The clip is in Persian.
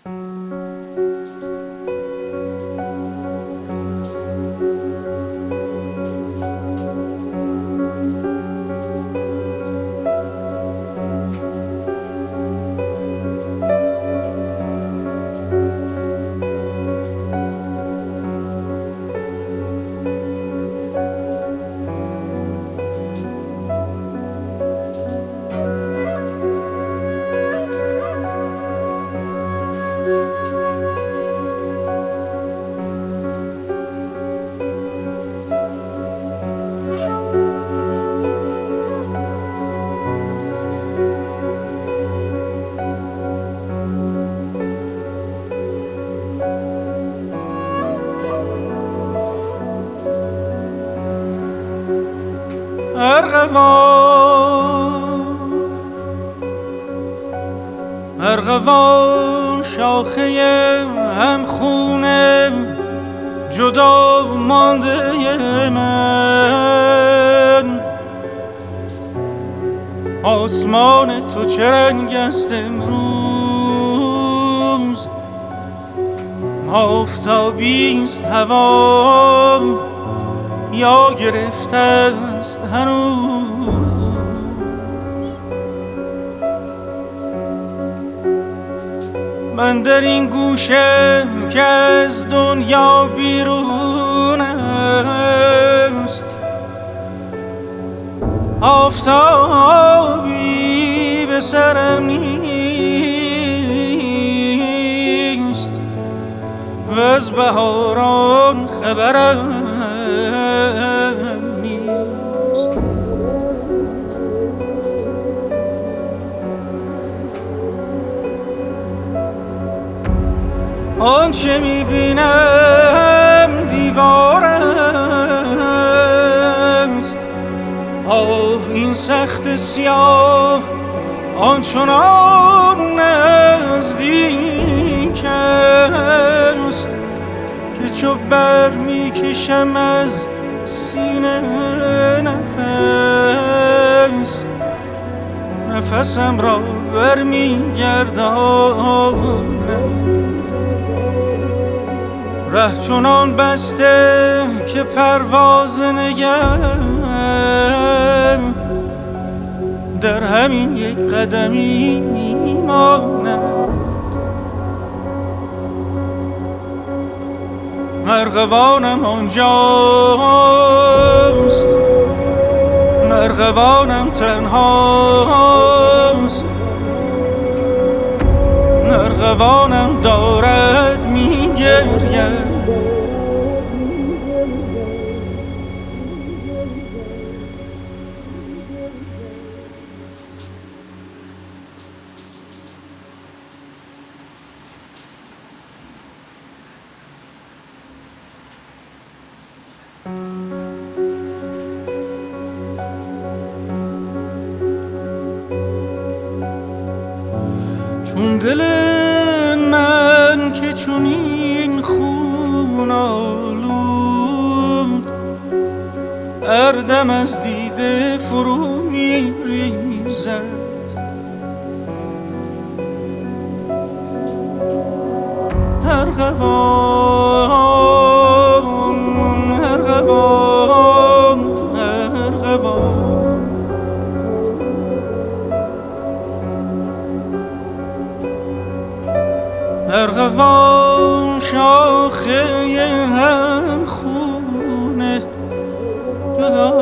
ارغوان شاخه هم خونه جدا مانده من، آسمان تو چه رنگ است امروز؟ آفتابی است هوا یا گرفته است هنوز؟ من در این گوشه که از دنیا بیرون است، آفتابی به سرم نیست و از بهاران خبرم نیست. آنچه میبینم دیوار است، آه این سخت سیاه آنچنان نزدیک است که چو بر میکشم از سینه نفسم را بر میگردانم. ره چنان بسته که پرواز نگم در همین یک قدمی میماند. ارغوانم آنجاست، ارغوانم تنهاست، ارغوانم دارد میگرید. چون دل من که چون این خون آلود، اردم از دیده فرو می ریزد. ارغوان ارغوان ارغوان، ارغوان شاخه هم خونه جدا